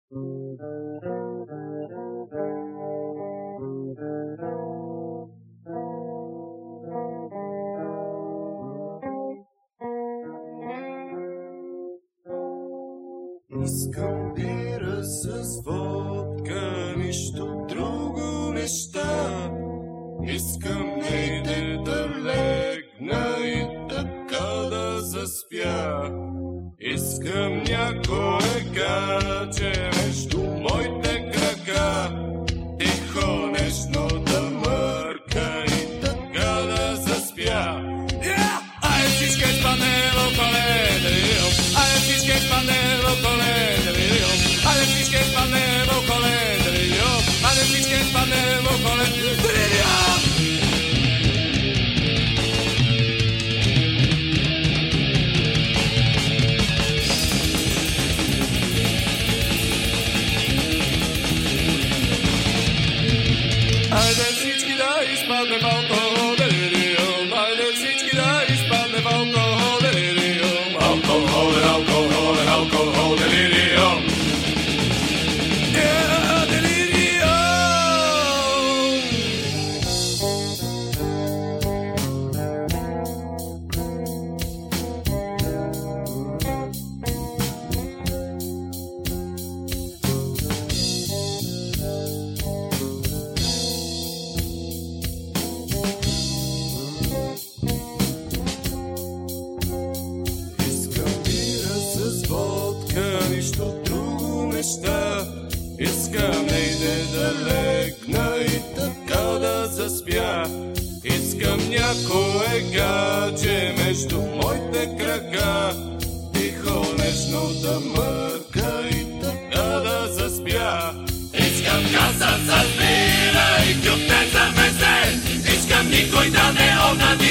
Искам бира с водка, нищо друго неща. Искам nejde да легна и така да заспя. Искам някое гадже между моите крака, тихо нежно да мърка и така да заспя. Айде всички спанело колене, айде всички спанело колене, айде всички спанело колене, айде всички спанело колене. Айде всички да изпадне в алкохол, делириум. Айде всички да изпадне в алкохол, делириум. Алкохолен, алкохолен, алкохол, делириум. Нищо друго неща. Искам nejde да легна и така да заспя. Искам някое гадже между моите крака, тихо нежно да мърка и така да заспя. Искам каса с бира и кюптен за месец. Искам никой да не отдаде